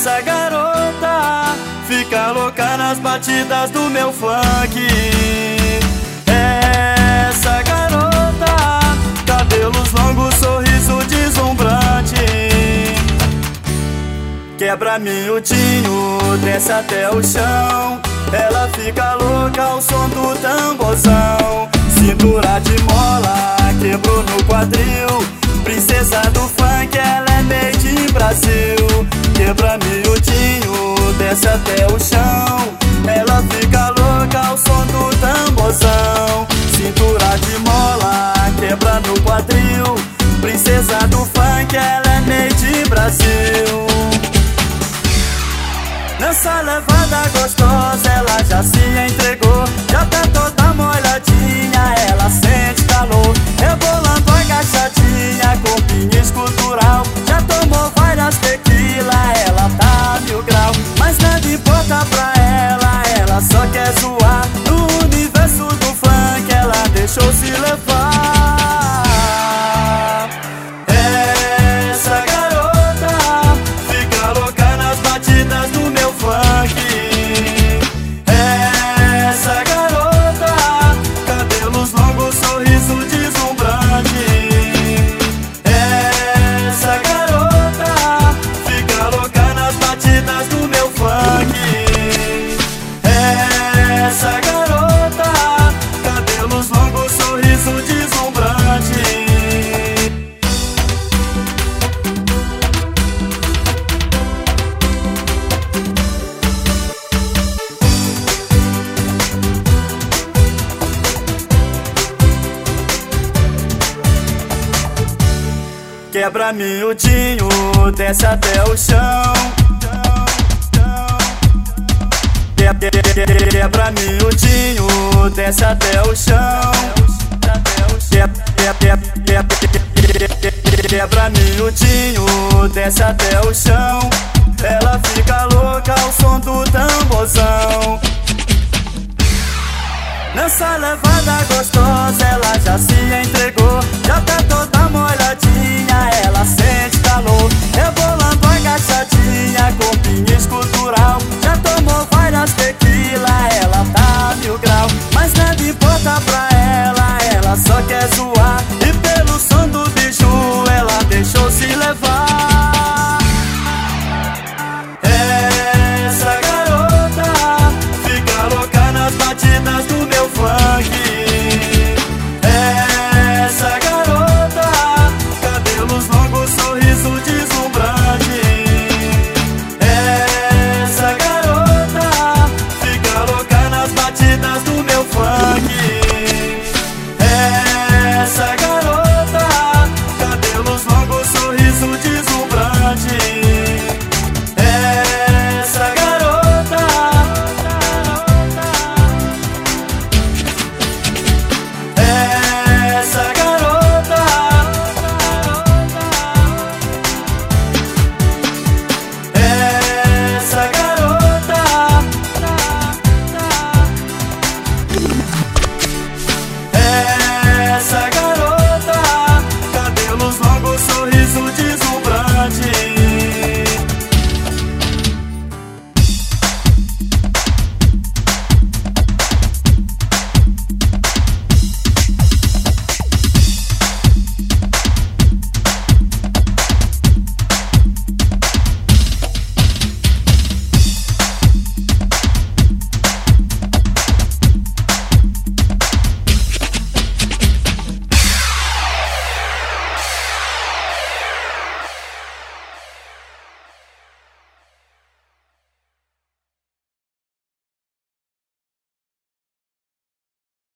Essa garota fica louca nas batidas do meu funk. Essa garota, cabelos longos, sorriso deslumbrante. Quebra miudinho, desce até o chão. Ela fica louca ao som do tamborzão. Cintura de mola, quebrou no quadril. Princesa do funk, ela é made in Brasil. Quebra miudinho, desce até o chão. Ela fica louca ao som do tamborzão. Cintura de mola, quebra no quadril. Princesa do funk, ela é made in Brasil. Nessa levada gostosa, ela já se entregou. Já tá toda molhadinha, ela sente calor. Rebolando agachadinha, corpinho escultural. Já tomou várias tequila, ela tá 1000 graus. Mas nada importa pra ela, ela só quer zoar. No universo do funk, ela deixou se levar. Essa garota fica louca nas batidas do meu funk. Essa garota, cabelos longos, sorriso deslumbrante. Essa garota fica louca nas batidas do meu funk. Essa garota, cabelos longos, sorriso deslumbrante. Quebra miudinho, desce até o chão. Quebra miudinho, desce até o chão. Quebra miudinho, desce até o chão. Ela fica louca ao som do tamborzão. Nessa levada gostosa, ela já se entregou. Já tá toda molhadinha, ela sente calor. Rebolando agachadinha, corpinho escultural. Já tomou várias tequila, ela tá 1000 graus. Mas nada importa pra ela, ela só quer zoar. E pelo som do biju, ela deixou se levar. Essa garota fica louca nas batidas do meu funk. Essa garota, cabelos longos, sorriso deslumbrante. Essa garota fica louca nas batidas do meu funk. Essa garota, cabelos longos, sorriso deslumbrante.